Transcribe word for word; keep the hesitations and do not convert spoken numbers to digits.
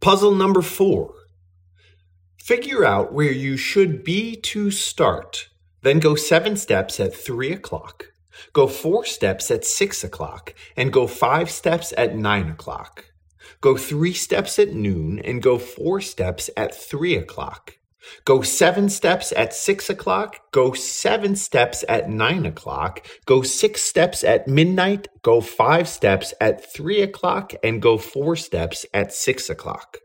Puzzle number four. Figure out where you should be to start. Then go seven steps at three o'clock. Go four steps at six o'clock and go five steps at nine o'clock. Go three steps at noon and go four steps at three o'clock. Go seven steps at six o'clock, go seven steps at nine o'clock, go six steps at midnight, go five steps at three o'clock, and go four steps at six o'clock.